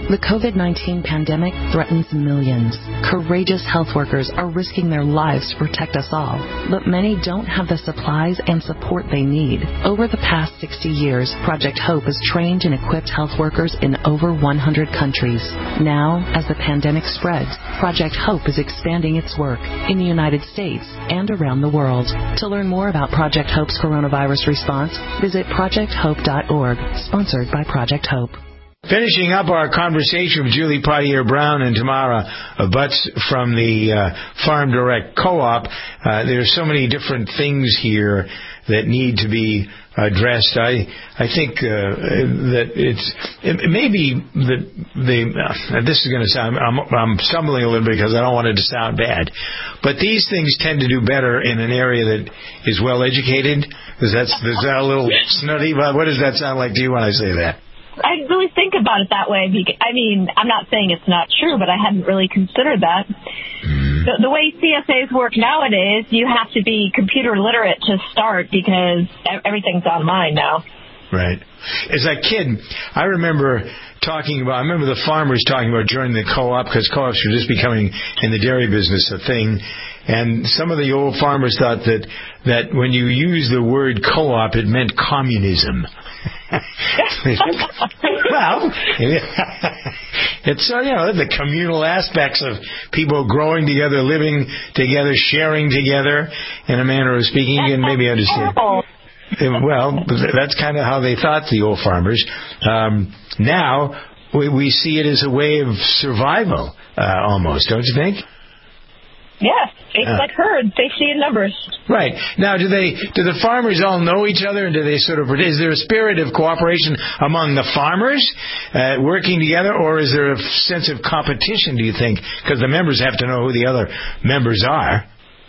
The COVID nineteen pandemic threatens millions. Courageous health workers are risking their lives to protect us all, but many don't have the supplies and support they need. Over the past sixty years, Project Hope has trained and equipped health workers in over one hundred countries. Now, as the pandemic spreads, Project Hope is expanding its work in the United States and around the world. To learn more about Project Hope's coronavirus response, visit project hope dot org, sponsored by Project Hope. Finishing up our conversation with Julie Potier-Brown and Tamara Butts from the uh, Farm Direct Co-op, uh, there's so many different things here that need to be addressed. I I think uh, that it's it may be that the uh, this is going to sound I'm, I'm stumbling a little bit because I don't want it to sound bad, but these things tend to do better in an area that is well educated. Is that is that a little snooty? What does that sound like to you when I say that? I really think about it that way. I mean, I'm not saying it's not true, but I hadn't really considered that. Mm-hmm. The, the way C S As work nowadays, you have to be computer literate to start because everything's online now. Right. As a kid, I remember talking about, I remember the farmers talking about joining the co-op because co-ops were just becoming, in the dairy business, a thing. And some of the old farmers thought that, that when you use the word co-op, it meant communism. Well, it's, uh, you know, the communal aspects of people growing together, living together, sharing together, in a manner of speaking, and maybe understand. Well, that's kind of how they thought, the old farmers. Um, now, we, we see it as a way of survival, uh, almost, don't you think? Yes, it's uh, like herds. They see in numbers. Right. Now, do they? Do the farmers all know each other, and do they sort of? Is there a spirit of cooperation among the farmers uh, working together, or is there a sense of competition? Do you think? Because the members have to know who the other members are.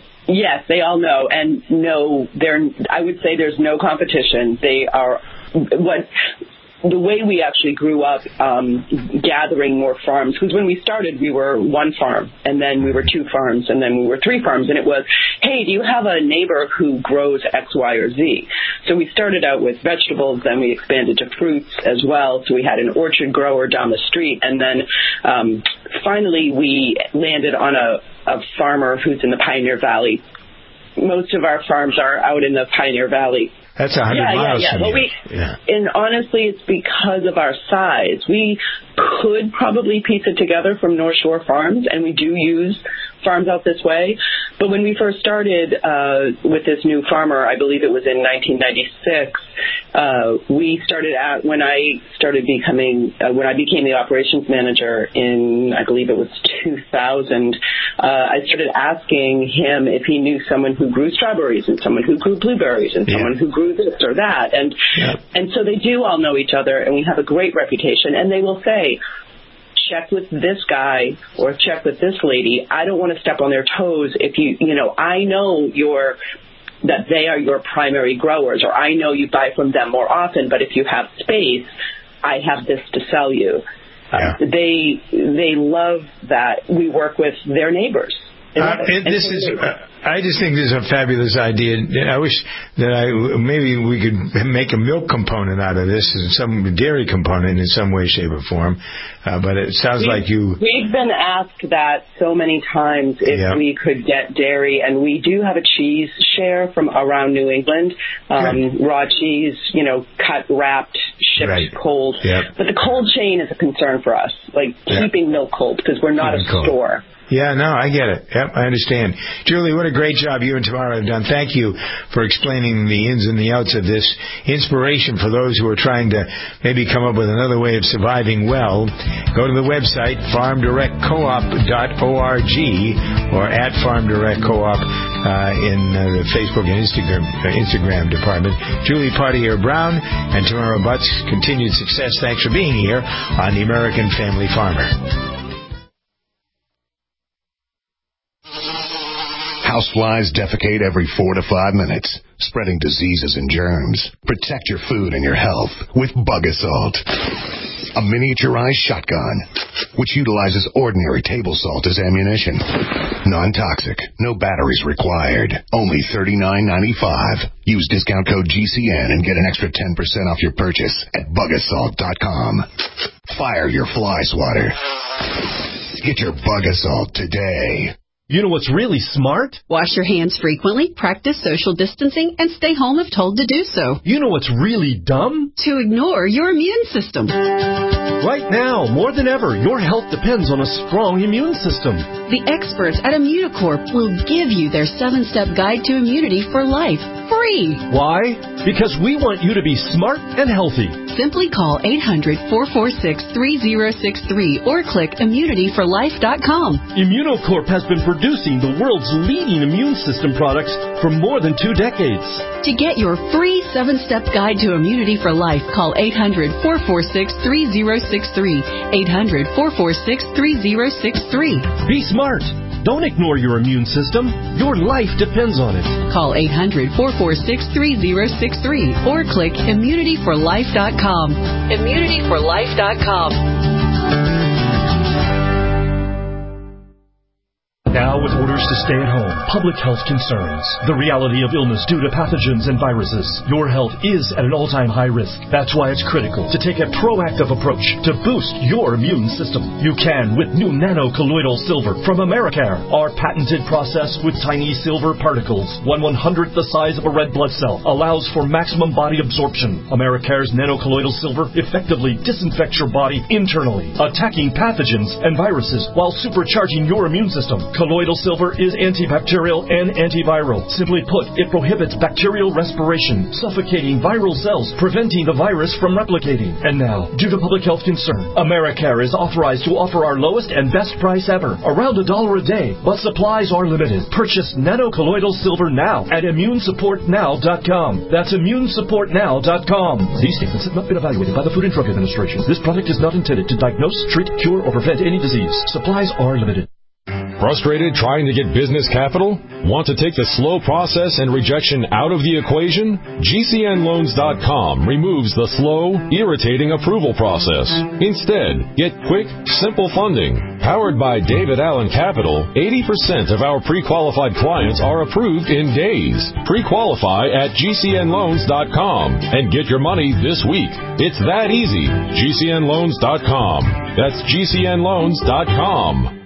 Yes, they all know, and no, there. I would say there's no competition. They are what. The way we actually grew up um, gathering more farms, because when we started, we were one farm, and then we were two farms, and then we were three farms, and it was, hey, do you have a neighbor who grows X, Y, or Z? So we started out with vegetables, then we expanded to fruits as well, so we had an orchard grower down the street, and then um, finally we landed on a, a farmer who's in the Pioneer Valley. Most of our farms are out in the Pioneer Valley. That's a hundred yeah, miles yeah, yeah. from Well, you. We, yeah. And honestly, it's because of our size. We could probably piece it together from North Shore Farms, and we do use farms out this way. But when we first started uh, with this new farmer, I believe it was in nineteen ninety-six, uh, we started out, when I started becoming, uh, when I became the operations manager in, I believe it was two thousand, uh, I started asking him if he knew someone who grew strawberries and someone who grew blueberries and someone yeah. who grew this or that. And, yeah. and so they do all know each other, and we have a great reputation. And they will say, check with this guy or check with this lady. I don't want to step on their toes. If you, you know, I know you're, that they are your primary growers, or I know you buy from them more often, but if you have space, I have this to sell you. Yeah. Uh, they, they love that we work with their neighbors. Uh, it, this is, uh, I just think this is a fabulous idea. I wish that I maybe we could make a milk component out of this, and some dairy component in some way, shape, or form. Uh, but it sounds we've, like you. We've been asked that so many times if yep. we could get dairy, and we do have a cheese share from around New England, um, raw cheese, you know, cut, wrapped, shipped right. cold. Yep. But the cold chain is a concern for us, like yep. keeping milk cold, because we're not keeping a cold. store. Yeah, no, I get it. Yep, I understand. Julie, what a great job you and Tamara have done. Thank you for explaining the ins and the outs of this inspiration for those who are trying to maybe come up with another way of surviving well. Go to the website, farm direct coop dot org or at Farm Direct Co-op uh, in uh, the Facebook and Instagram, uh, Instagram department. Julie Potier-Brown and Tamara Butts, continued success. Thanks for being here on The American Family Farmer. Houseflies defecate every four to five minutes, spreading diseases and germs. Protect your food and your health with Bug Assault. A miniaturized shotgun, which utilizes ordinary table salt as ammunition. Non-toxic, no batteries required. Only thirty-nine ninety-five. Use discount code G C N and get an extra ten percent off your purchase at bug assault dot com. Fire your fly swatter. Get your Bug Assault today. You know what's really smart? Wash your hands frequently, practice social distancing, and stay home if told to do so. You know what's really dumb? To ignore your immune system. Right now, more than ever, your health depends on a strong immune system. The experts at Immunicorp will give you their seven-step guide to immunity for life, free. Why? Because we want you to be smart and healthy. Simply call eight hundred, four four six, three zero six three or click immunity for life dot com. Immunicorp has been producing the world's leading immune system products for more than two decades. To get your free seven-step guide to immunity for life, call eight hundred, four four six, three zero six three, eight hundred, four four six, three zero six three. Be smart. Don't ignore your immune system. Your life depends on it. Call eight hundred, four four six, three zero six three or click immunity for life dot com. immunity for life dot com. Now with orders to stay at home, public health concerns, the reality of illness due to pathogens and viruses, your health is at an all-time high risk. That's why it's critical to take a proactive approach to boost your immune system. You can with new nano-colloidal silver from Americare, our patented process with tiny silver particles, one one-hundredth the size of a red blood cell, allows for maximum body absorption. Americare's nano-colloidal silver effectively disinfects your body internally, attacking pathogens and viruses while supercharging your immune system. Colloidal silver is antibacterial and antiviral. Simply put, it prohibits bacterial respiration, suffocating viral cells, preventing the virus from replicating. And now, due to public health concern, Americare is authorized to offer our lowest and best price ever, around a dollar a day, but supplies are limited. Purchase nano-colloidal silver now at immune support now dot com. That's immune support now dot com. These statements have not been evaluated by the Food and Drug Administration. This product is not intended to diagnose, treat, cure, or prevent any disease. Supplies are limited. Frustrated trying to get business capital? Want to take the slow process and rejection out of the equation? G C N loans dot com removes the slow, irritating approval process. Instead, get quick, simple funding. Powered by David Allen Capital, eighty percent of our pre-qualified clients are approved in days. Pre-qualify at G C N loans dot com and get your money this week. It's that easy. G C N loans dot com. That's G C N loans dot com.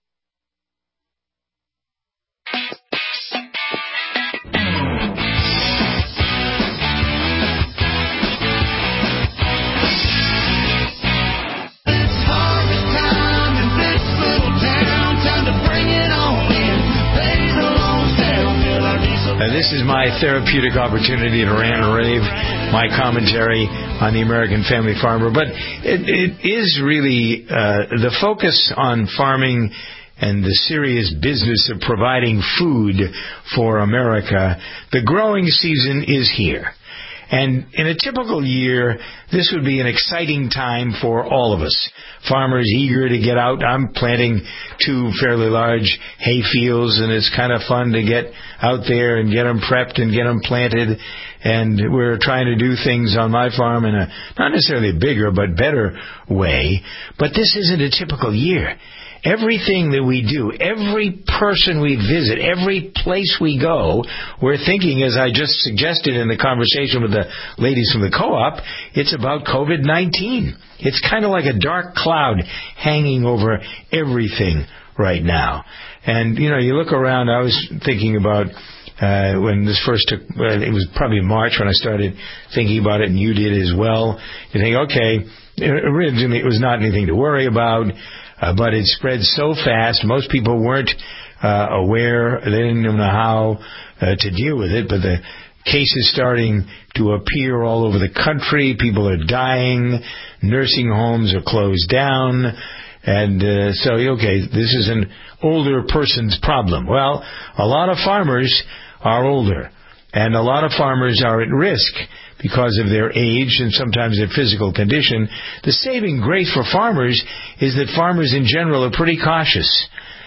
Uh, this is my therapeutic opportunity to rant and rave my commentary on the American Family Farmer. But it, it is really uh, the focus on farming and the serious business of providing food for America. The growing season is here. And in a typical year, this would be an exciting time for all of us. Farmers eager to get out. I'm planting two fairly large hay fields, and it's kind of fun to get out there and get them prepped and get them planted. And we're trying to do things on my farm in a not necessarily bigger but better way. But this isn't a typical year. Everything that we do, every person we visit, every place we go, we're thinking, as I just suggested in the conversation with the ladies from the co-op, it's about COVID nineteen. It's kind of like a dark cloud hanging over everything right now. And, you know, you look around, I was thinking about uh, when this first took, uh, it was probably March when I started thinking about it, and you did as well. You think, okay, originally it was not anything to worry about. Uh, but it spread so fast, most people weren't uh, aware. They didn't know how uh, to deal with it. But the cases starting to appear all over the country. People are dying. Nursing homes are closed down. And uh, so, okay, this is an older person's problem. Well, a lot of farmers are older. And a lot of farmers are at risk because of their age and sometimes their physical condition. The saving grace for farmers is that farmers in general are pretty cautious.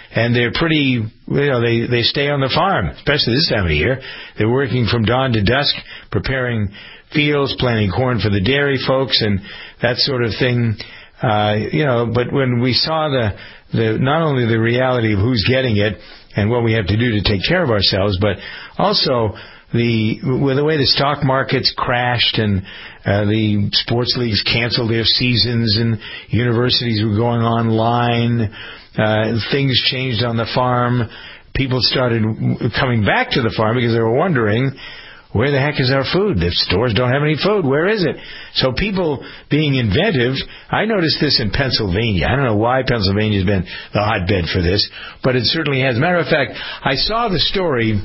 and they're pretty, you know, they, they stay on the farm, especially this time of the year. They're working from dawn to dusk, preparing fields, planting corn for the dairy folks, and that sort of thing. Uh, you know, but when we saw the, the, not only the reality of who's getting it and what we have to do to take care of ourselves, but also the, with the way the stock markets crashed and, uh, the sports leagues canceled their seasons and universities were going online, uh, things changed on the farm. People started coming back to the farm because they were wondering, where the heck is our food? The stores don't have any food. Where is it? So people being inventive, I noticed this in Pennsylvania. I don't know why Pennsylvania's been the hotbed for this, but it certainly has. Matter of fact, I saw the story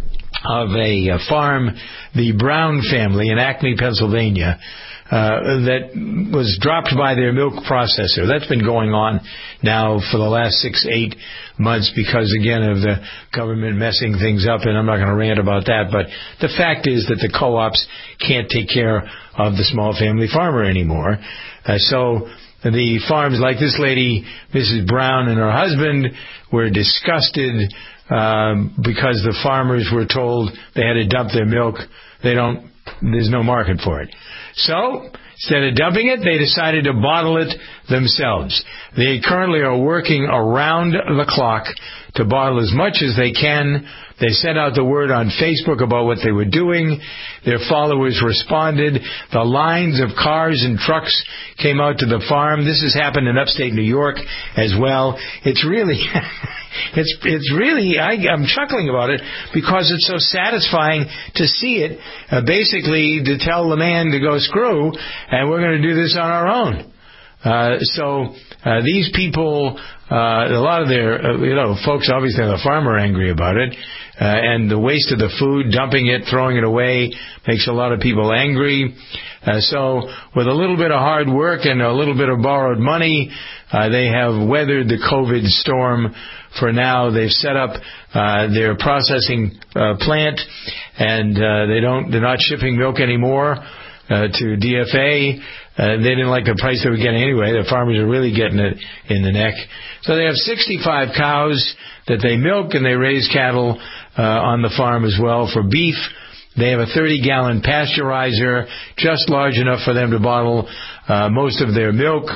of a, a farm, the Brown family in Acme, Pennsylvania, uh, that was dropped by their milk processor. That's been going on now for the last six, eight months because, again, of the government messing things up, and I'm not going to rant about that, but the fact is that the co-ops can't take care of the small family farmer anymore. Uh, so the farms, like this lady, Missus Brown, and her husband were disgusted um, because the farmers were told they had to dump their milk. They don't, there's no market for it. So, instead of dumping it, they decided to bottle it themselves. They currently are working around the clock to bottle as much as they can. They sent out the word on Facebook about what they were doing. Their followers responded. The lines of cars and trucks came out to the farm. This has happened in upstate New York as well. It's really, it's it's really, I, I'm chuckling about it because it's so satisfying to see it, uh, basically to tell the man to go screw, and we're going to do this on our own. Uh, so uh, these people, uh, a lot of their, uh, you know, folks obviously on the farm are angry about it, uh, and the waste of the food, dumping it, throwing it away, makes a lot of people angry. Uh, so with a little bit of hard work and a little bit of borrowed money, uh, they have weathered the COVID storm. For now, they've set up uh, their processing uh, plant, and uh, they don't, they're not shipping milk anymore uh, to D F A. Uh, they didn't like the price they were getting anyway. The farmers are really getting it in the neck. So they have sixty-five cows that they milk, and they raise cattle uh, on the farm as well for beef. They have a thirty-gallon pasteurizer, just large enough for them to bottle uh, most of their milk.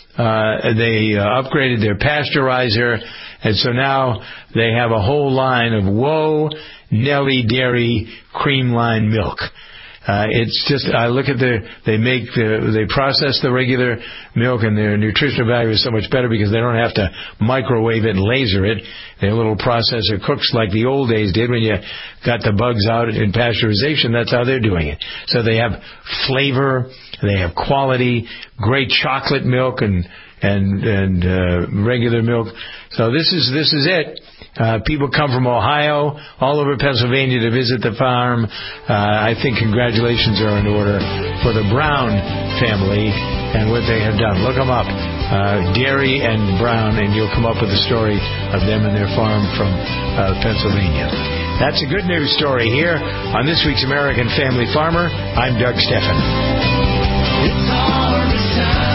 Uh, they uh, upgraded their pasteurizer, and so now they have a whole line of Whoa Nelly Dairy cream line milk. Uh, it's just, I look at the, they make the, they process the regular milk, and their nutritional value is so much better because they don't have to microwave it and laser it. Their little processor cooks like the old days did when you got the bugs out in pasteurization. That's how they're doing it. So they have flavor, they have quality, great chocolate milk and, and, and, uh, regular milk. So this is, this is it. Uh, people come from Ohio, all over Pennsylvania to visit the farm. Uh, I think congratulations are in order for the Brown family and what they have done. Look them up, uh, Dairy and Brown, and you'll come up with the story of them and their farm from uh, Pennsylvania. That's a good news story here on this week's American Family Farmer. I'm Doug Steffen. It's harvest time.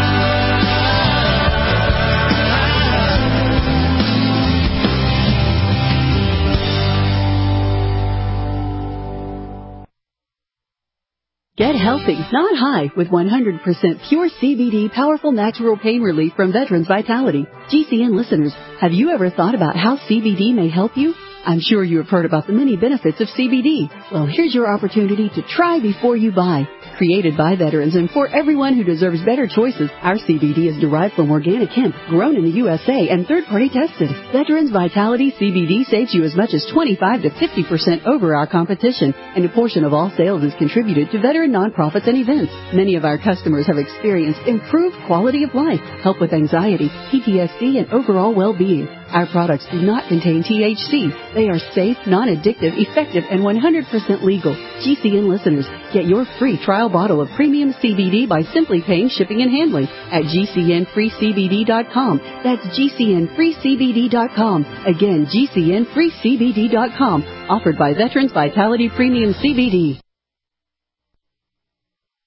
Get healthy, not high, with one hundred percent pure C B D powerful natural pain relief from Veterans Vitality. G C N listeners, have you ever thought about how C B D may help you? I'm sure you have heard about the many benefits of C B D. Well, here's your opportunity to try before you buy. Created by veterans and for everyone who deserves better choices, our C B D is derived from organic hemp, grown in the U S A and third-party tested. Veterans Vitality C B D saves you as much as twenty-five to fifty percent over our competition, and a portion of all sales is contributed to veteran nonprofits and events. Many of our customers have experienced improved quality of life, help with anxiety, P T S D, and overall well-being. Our products do not contain T H C. They are safe, non-addictive, effective, and one hundred percent legal. G C N listeners, get your free trial bottle of premium C B D by simply paying shipping and handling at G C N free C B D dot com. That's G C N free C B D dot com. Again, G C N free C B D dot com. Offered by Veterans Vitality Premium C B D.